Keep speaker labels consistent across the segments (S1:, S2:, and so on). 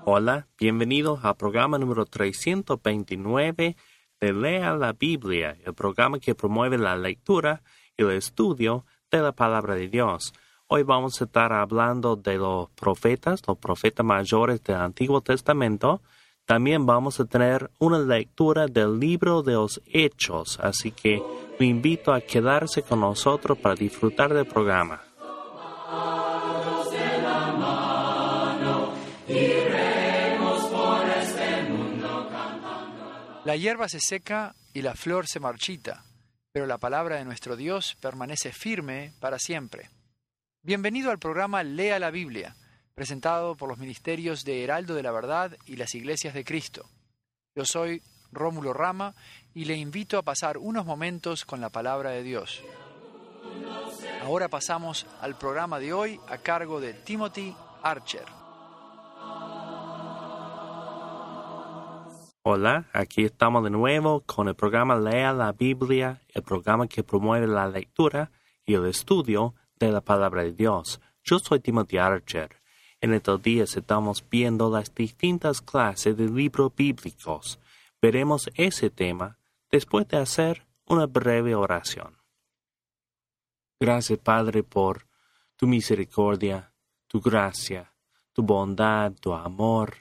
S1: Hola, bienvenidos al programa número 329 de Lea la Biblia, el programa que promueve la lectura y el estudio de la Palabra de Dios. Hoy vamos a estar hablando de los profetas mayores del Antiguo Testamento. También vamos a tener una lectura del libro de los Hechos, así que lo invito a quedarse con nosotros para disfrutar del programa.
S2: La hierba se seca y la flor se marchita, pero la palabra de nuestro Dios permanece firme para siempre. Bienvenido al programa Lea la Biblia, presentado por los ministerios de Heraldo de la Verdad y las Iglesias de Cristo. Yo soy Rómulo Rama y le invito a pasar unos momentos con la palabra de Dios. Ahora pasamos al programa de hoy a cargo de Timothy Archer.
S1: Hola, aquí estamos de nuevo con el programa Lea la Biblia, el programa que promueve la lectura y el estudio de la Palabra de Dios. Yo soy Timothy Archer. En estos días estamos viendo las distintas clases de libros bíblicos. Veremos ese tema después de hacer una breve oración. Gracias, Padre, por tu misericordia, tu gracia, tu bondad, tu amor,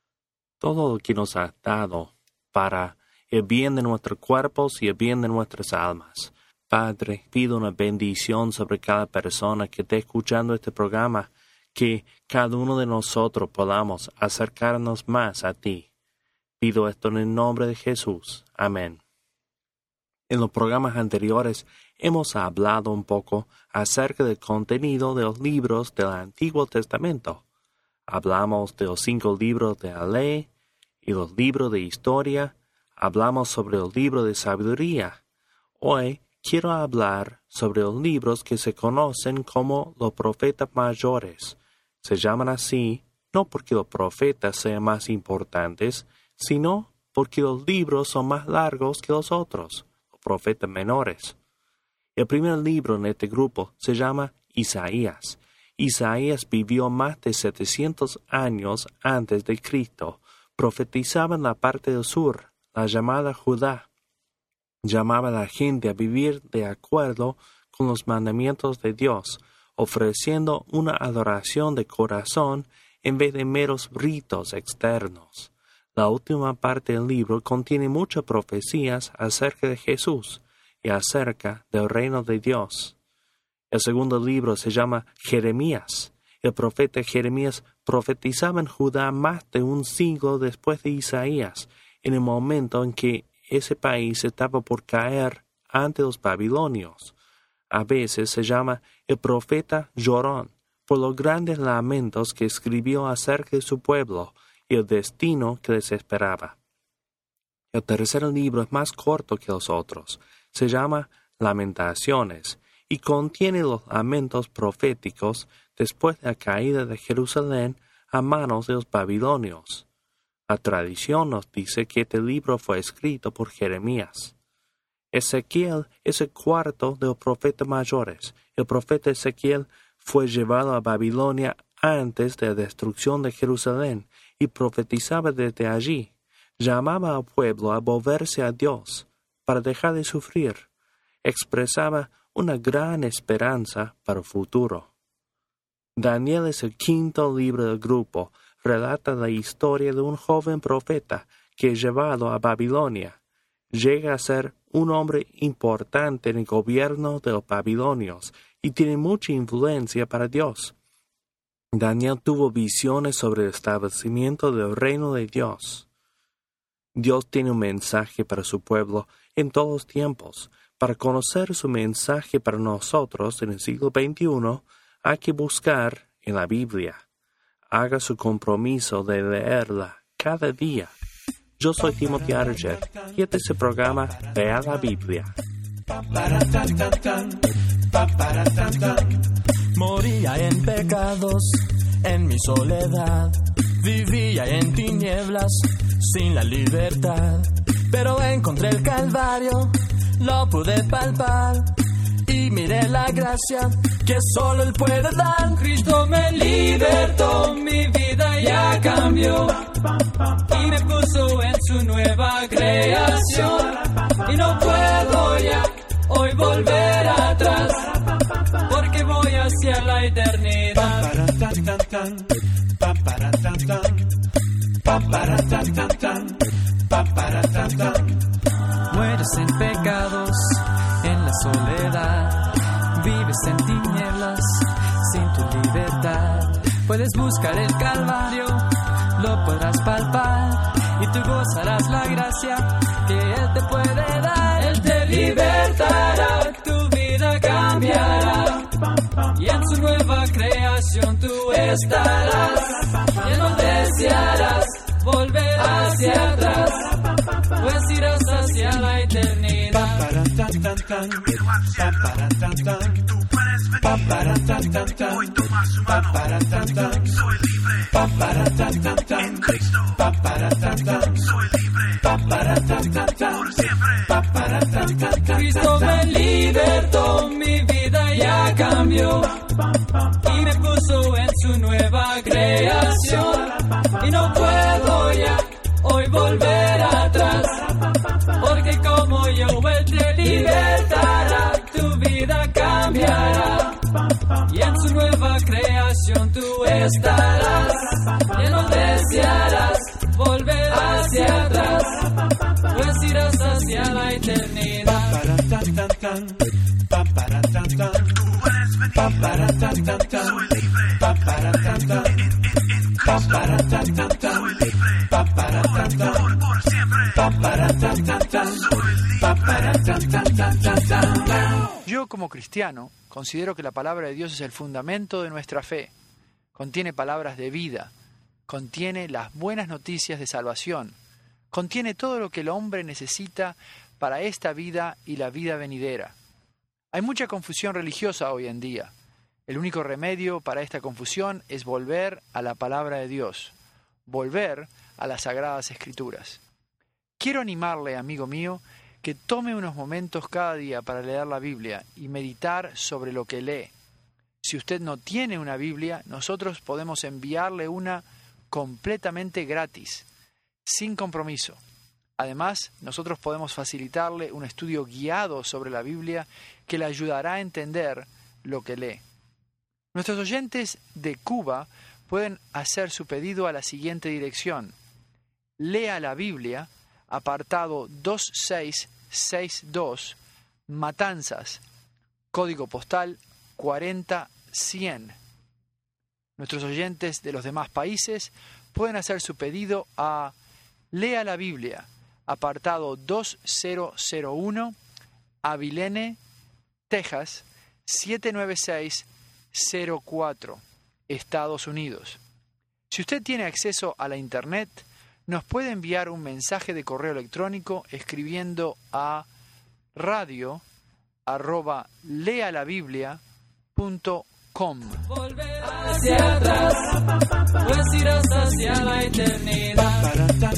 S1: todo lo que nos has dado para el bien de nuestros cuerpos y el bien de nuestras almas. Padre, pido una bendición sobre cada persona que esté escuchando este programa, que cada uno de nosotros podamos acercarnos más a ti. Pido esto en el nombre de Jesús. Amén. En los programas anteriores hemos hablado un poco acerca del contenido de los libros del Antiguo Testamento. Hablamos de los 5 libros de la ley y los libros de historia. Hablamos sobre el libro de sabiduría. Hoy quiero hablar sobre los libros que se conocen como los profetas mayores. Se llaman así no porque los profetas sean más importantes, sino porque los libros son más largos que los otros, los profetas menores. El primer libro en este grupo se llama Isaías. Isaías vivió más de 700 años antes de Cristo. Profetizaba en la parte del sur, la llamada Judá. Llamaba a la gente a vivir de acuerdo con los mandamientos de Dios, ofreciendo una adoración de corazón en vez de meros ritos externos. La última parte del libro contiene muchas profecías acerca de Jesús y acerca del reino de Dios. El segundo libro se llama Jeremías. El profeta Jeremías profetizaba en Judá más de un siglo después de Isaías, en el momento en que ese país estaba por caer ante los babilonios. A veces se llama el profeta llorón, por los grandes lamentos que escribió acerca de su pueblo y el destino que les esperaba. El tercer libro es más corto que los otros. Se llama Lamentaciones y contiene los lamentos proféticos después de la caída de Jerusalén a manos de los babilonios. La tradición nos dice que este libro fue escrito por Jeremías. Ezequiel es el cuarto de los profetas mayores. El profeta Ezequiel fue llevado a Babilonia antes de la destrucción de Jerusalén y profetizaba desde allí. Llamaba al pueblo a volverse a Dios para dejar de sufrir. Expresaba una gran esperanza para el futuro. Daniel es el quinto libro del grupo. Relata la historia de un joven profeta que es llevado a Babilonia. Llega a ser un hombre importante en el gobierno de los babilonios y tiene mucha influencia para Dios. Daniel tuvo visiones sobre el establecimiento del reino de Dios. Dios tiene un mensaje para su pueblo en todos los tiempos. Para conocer su mensaje para nosotros en el siglo XXI, hay que buscar en la Biblia. Haga su compromiso de leerla cada día. Yo soy Timothy Archer y este es el programa Lea la Biblia.
S3: Moría en pecados, en mi soledad. Vivía en tinieblas, sin la libertad. Pero encontré el Calvario, lo pude palpar. Y miré la gracia que solo Él puede dar.
S4: Cristo me libertó, mi vida ya cambió.
S3: cambió y me puso en su nueva creación. Y no puedo ya hoy volver atrás, porque voy hacia la eternidad. Mueres en pecados, en la soledad, vives en tinieblas, sin tu libertad. Puedes buscar el Calvario, lo podrás palpar, y tú gozarás la gracia que Él te puede dar. Él te libertará, tu vida cambiará, y en su nueva creación tú estarás. Ya no desearás volver hacia atrás, pues irás hacia la eternidad.
S4: Hoy toma su mano. Soy libre. En Cristo. Soy libre. Por siempre.
S3: Cristo me libertó, mi vida ya cambió y me puso en su nueva creación. Y no puedo ya hoy volver atrás, porque como yo Él te libertará, tu vida cambiará, y en su nueva creación tú estarás. Ya no desearás volver hacia atrás, pues irás hacia la eternidad.
S4: Soy libre. En Cristo. Soy libre. Por siempre. Soy libre.
S2: Yo, como cristiano, considero que la palabra de Dios es el fundamento de nuestra fe. Contiene palabras de vida, contiene las buenas noticias de salvación, contiene todo lo que el hombre necesita para esta vida y la vida venidera. Hay mucha confusión religiosa hoy en día. El único remedio para esta confusión es volver a la palabra de Dios, volver a las Sagradas Escrituras. Quiero animarle, amigo mío, que tome unos momentos cada día para leer la Biblia y meditar sobre lo que lee. Si usted no tiene una Biblia, nosotros podemos enviarle una completamente gratis, sin compromiso. Además, nosotros podemos facilitarle un estudio guiado sobre la Biblia que le ayudará a entender lo que lee. Nuestros oyentes de Cuba pueden hacer su pedido a la siguiente dirección: Lea la Biblia, apartado 2662, Matanzas, código postal 40100. Nuestros oyentes de los demás países pueden hacer su pedido a Lea la Biblia, apartado 2001, Abilene, Texas, 79604, Estados Unidos. Si usted tiene acceso a la Internet, nos puede enviar un mensaje de correo electrónico escribiendo a radio@lealabiblia.com.
S3: Volver hacia atrás, pues irás hacia la eternidad.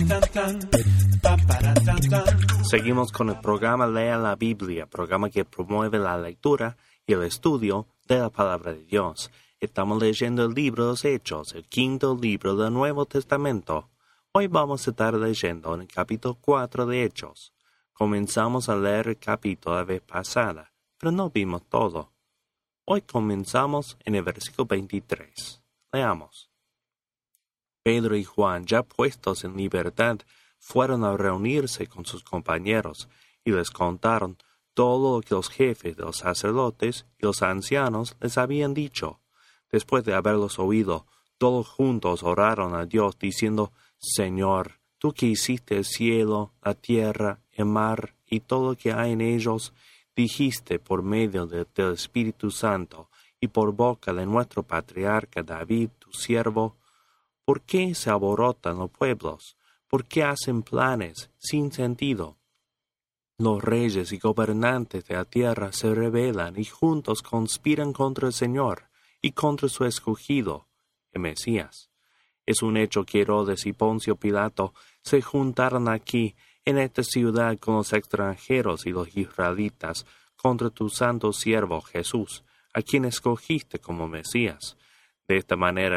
S1: Seguimos con el programa Lea la Biblia, programa que promueve la lectura y el estudio de la palabra de Dios. Estamos leyendo el libro de los Hechos, el quinto libro del Nuevo Testamento. Hoy vamos a estar leyendo en el capítulo 4 de Hechos. Comenzamos a leer el capítulo la vez pasada, pero no vimos todo. Hoy comenzamos en el versículo 23. Leamos. Pedro y Juan, ya puestos en libertad, fueron a reunirse con sus compañeros y les contaron todo lo que los jefes de los sacerdotes y los ancianos les habían dicho. Después de haberlos oído, todos juntos oraron a Dios diciendo: Señor, tú que hiciste el cielo, la tierra, el mar y todo lo que hay en ellos, dijiste por medio del Espíritu Santo y por boca de nuestro patriarca David, tu siervo, ¿por qué se alborotan los pueblos? ¿Por qué hacen planes sin sentido? Los reyes y gobernantes de la tierra se rebelan y juntos conspiran contra el Señor y contra su escogido, el Mesías. Es un hecho que Herodes y Poncio Pilato se juntaron aquí en esta ciudad con los extranjeros y los israelitas contra tu santo siervo Jesús, a quien escogiste como Mesías. De esta manera,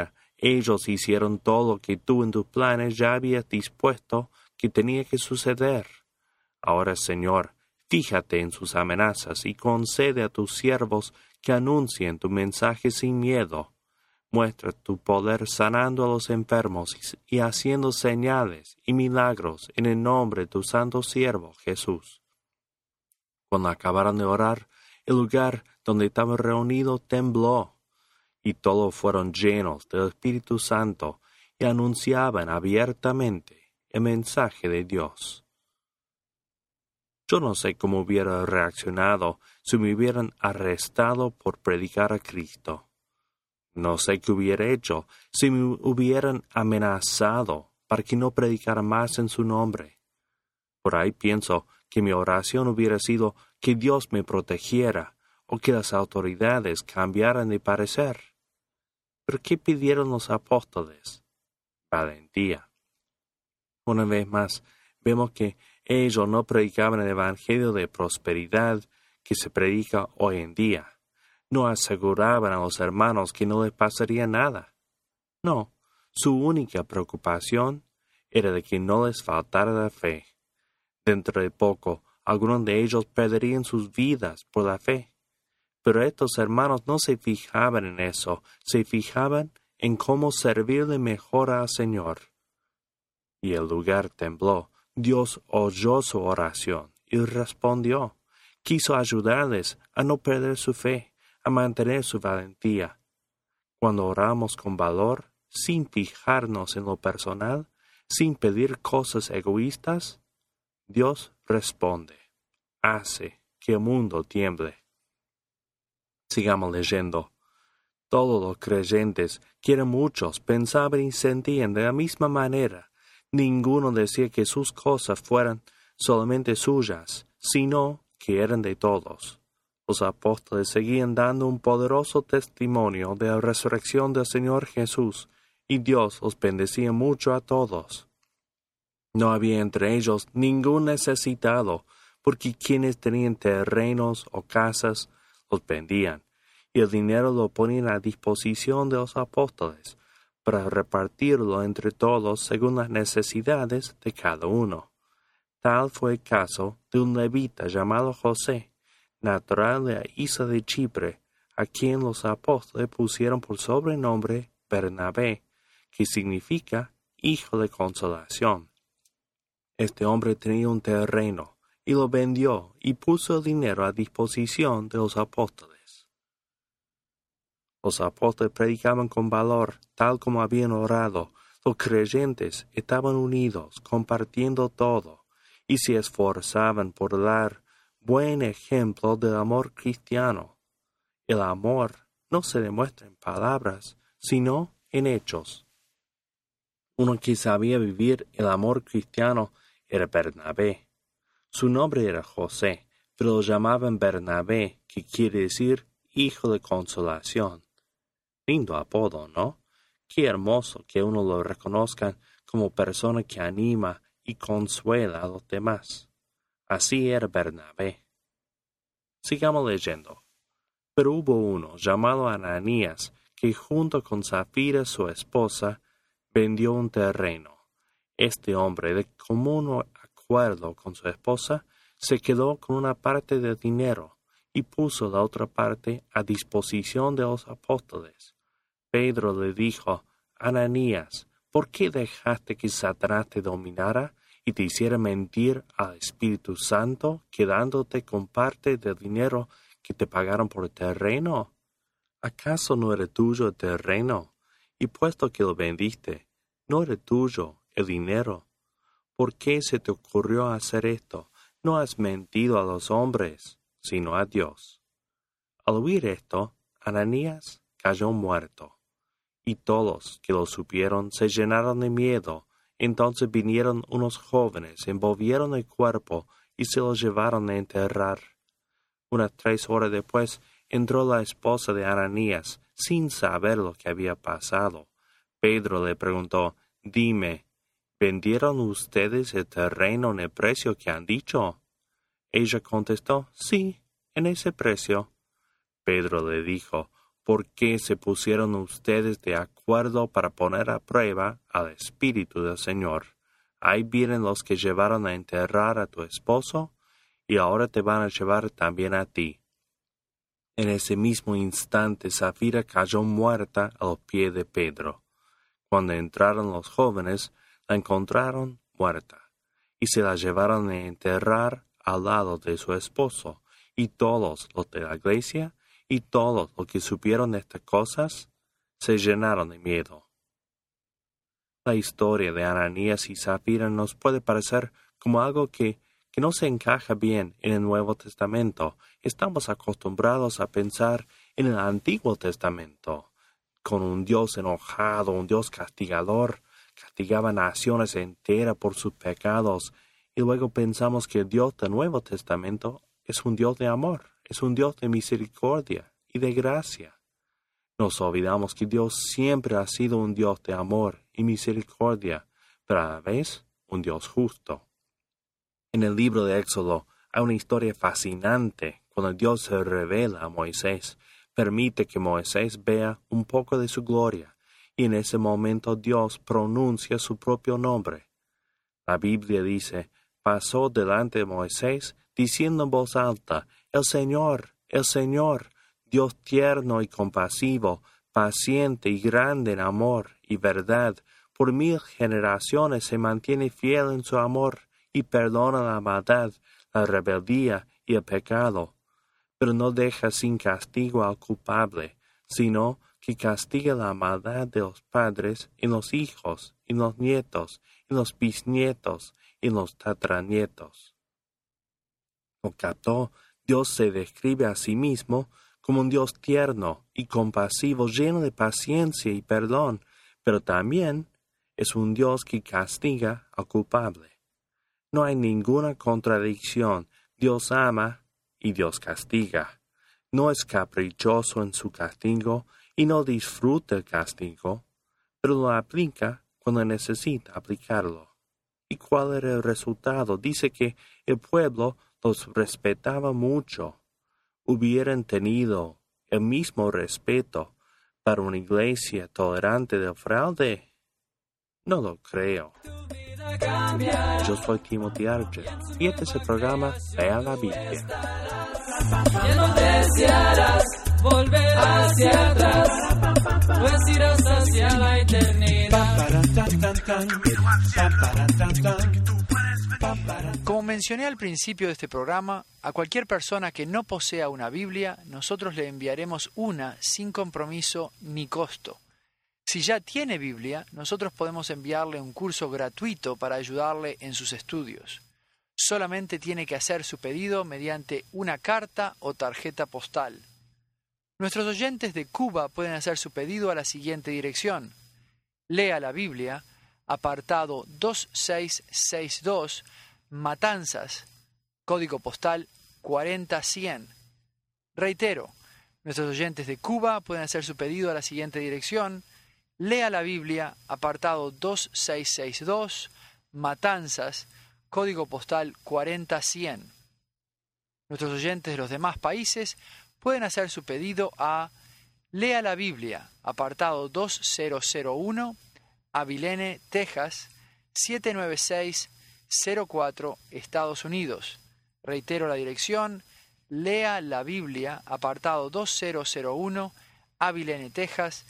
S1: Ellos hicieron todo lo que tú en tus planes ya habías dispuesto que tenía que suceder. Ahora, Señor, fíjate en sus amenazas y concede a tus siervos que anuncien tu mensaje sin miedo. Muestra tu poder sanando a los enfermos y haciendo señales y milagros en el nombre de tu santo siervo Jesús. Cuando acabaron de orar, el lugar donde estaban reunidos tembló, y todos fueron llenos del Espíritu Santo y anunciaban abiertamente el mensaje de Dios. Yo no sé cómo hubiera reaccionado si me hubieran arrestado por predicar a Cristo. No sé qué hubiera hecho si me hubieran amenazado para que no predicara más en su nombre. Por ahí pienso que mi oración hubiera sido que Dios me protegiera o que las autoridades cambiaran de parecer. ¿Pero qué pidieron los apóstoles? Valentía. Una vez más, vemos que ellos no predicaban el evangelio de prosperidad que se predica hoy en día. No aseguraban a los hermanos que no les pasaría nada. No, su única preocupación era de que no les faltara la fe. Dentro de poco, algunos de ellos perderían sus vidas por la fe. Pero estos hermanos no se fijaban en eso, se fijaban en cómo servirle mejor al Señor. Y el lugar tembló. Dios oyó su oración y respondió. Quiso ayudarles a no perder su fe, a mantener su valentía. Cuando oramos con valor, sin fijarnos en lo personal, sin pedir cosas egoístas, Dios responde, hace que el mundo tiemble. Sigamos leyendo. Todos los creyentes, que eran muchos, pensaban y sentían de la misma manera. Ninguno decía que sus cosas fueran solamente suyas, sino que eran de todos. Los apóstoles seguían dando un poderoso testimonio de la resurrección del Señor Jesús, y Dios los bendecía mucho a todos. No había entre ellos ningún necesitado, porque quienes tenían terrenos o casas los vendían, y el dinero lo ponían a disposición de los apóstoles, para repartirlo entre todos según las necesidades de cada uno. Tal fue el caso de un levita llamado José, natural de la isla de Chipre, a quien los apóstoles pusieron por sobrenombre Bernabé, que significa hijo de consolación. Este hombre tenía un terreno, y lo vendió y puso el dinero a disposición de los apóstoles. Los apóstoles predicaban con valor, tal como habían orado. Los creyentes estaban unidos, compartiendo todo, y se esforzaban por dar buen ejemplo del amor cristiano. El amor no se demuestra en palabras, sino en hechos. Uno que sabía vivir el amor cristiano era Bernabé. Su nombre era José, pero lo llamaban Bernabé, que quiere decir hijo de consolación. Lindo apodo, ¿no? Qué hermoso que uno lo reconozca como persona que anima y consuela a los demás. Así era Bernabé. Sigamos leyendo. Pero hubo uno llamado Ananías, que junto con Zafira su esposa, vendió un terreno. Este hombre, de común acuerdo con su esposa, se quedó con una parte del dinero y puso la otra parte a disposición de los apóstoles. Pedro le dijo, Ananías, ¿por qué dejaste que Satanás te dominara y te hiciera mentir al Espíritu Santo, quedándote con parte del dinero que te pagaron por el terreno? ¿Acaso no era tuyo el terreno? Y puesto que lo vendiste, ¿no era tuyo el dinero? ¿Por qué se te ocurrió hacer esto? No has mentido a los hombres, sino a Dios. Al oír esto, Ananías cayó muerto, y todos que lo supieron se llenaron de miedo. Entonces vinieron unos jóvenes, envolvieron el cuerpo y se lo llevaron a enterrar. Unas 3 horas después entró la esposa de Ananías, sin saber lo que había pasado. Pedro le preguntó, dime, ¿vendieron ustedes el terreno en el precio que han dicho? Ella contestó, sí, en ese precio. Pedro le dijo, ¿por qué se pusieron ustedes de acuerdo para poner a prueba al Espíritu del Señor? Ahí vienen los que llevaron a enterrar a tu esposo, y ahora te van a llevar también a ti. En ese mismo instante Safira cayó muerta a los pies de Pedro. Cuando entraron los jóvenes, la encontraron muerta, y se la llevaron a enterrar al lado de su esposo, y todos los de la iglesia, y todos los que supieron de estas cosas, se llenaron de miedo. La historia de Ananías y Zafira nos puede parecer como algo que no se encaja bien en el Nuevo Testamento. Estamos acostumbrados a pensar en el Antiguo Testamento, con un Dios enojado, un Dios castigador, castigaba naciones enteras por sus pecados, y luego pensamos que el Dios del Nuevo Testamento es un Dios de amor, es un Dios de misericordia y de gracia. Nos olvidamos que Dios siempre ha sido un Dios de amor y misericordia, pero a la vez un Dios justo. En el libro de Éxodo hay una historia fascinante cuando Dios se revela a Moisés, permite que Moisés vea un poco de su gloria, y en ese momento Dios pronuncia su propio nombre. La Biblia dice, pasó delante de Moisés, diciendo en voz alta, el Señor, Dios tierno y compasivo, paciente y grande en amor y verdad, por 1000 generaciones se mantiene fiel en su amor y perdona la maldad, la rebeldía y el pecado, pero no deja sin castigo al culpable, sino que castiga la maldad de los padres en los hijos, en los nietos, en los bisnietos, en los tataranietos. ¿Lo captó? Dios se describe a sí mismo como un Dios tierno y compasivo, lleno de paciencia y perdón, pero también es un Dios que castiga al culpable. No hay ninguna contradicción. Dios ama y Dios castiga. No es caprichoso en su castigo y no disfruta el castigo, pero lo aplica cuando necesita aplicarlo. ¿Y cuál era el resultado? Dice que el pueblo los respetaba mucho. Hubieran tenido el mismo respeto para una iglesia tolerante del fraude. No lo creo. Yo soy Timothy Archer y este es el programa Lea la Biblia.
S3: Ya no desearás volver hacia atrás, pues irás hacia la eternidad.
S2: Como mencioné al principio de este programa, a cualquier persona que no posea una Biblia, nosotros le enviaremos una sin compromiso ni costo. Si ya tiene Biblia, nosotros podemos enviarle un curso gratuito para ayudarle en sus estudios. Solamente tiene que hacer su pedido mediante una carta o tarjeta postal. Nuestros oyentes de Cuba pueden hacer su pedido a la siguiente dirección. Lea la Biblia, apartado 2662, Matanzas, código postal 40100. Reitero, nuestros oyentes de Cuba pueden hacer su pedido a la siguiente dirección. Lea la Biblia, apartado 2662, Matanzas, código postal 40100. Nuestros oyentes de los demás países pueden hacer su pedido a Lea la Biblia, apartado 2001, Abilene, Texas, 79604, Estados Unidos. Reitero la dirección, Lea la Biblia, apartado 2001, Abilene, Texas,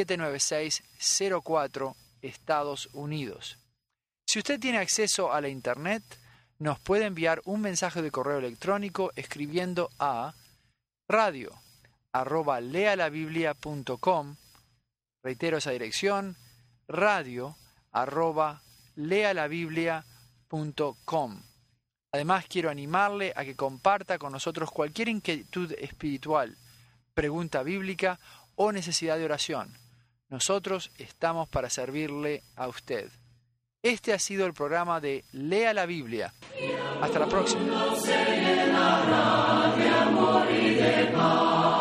S2: 79604, Estados Unidos. Si usted tiene acceso a la Internet, nos puede enviar un mensaje de correo electrónico escribiendo a radio@lealabiblia.com. Reitero esa dirección, radio@lealabiblia.com. Además, quiero animarle a que comparta con nosotros cualquier inquietud espiritual, pregunta bíblica o necesidad de oración. Nosotros estamos para servirle a usted. Este ha sido el programa de Lea la Biblia. Hasta la próxima.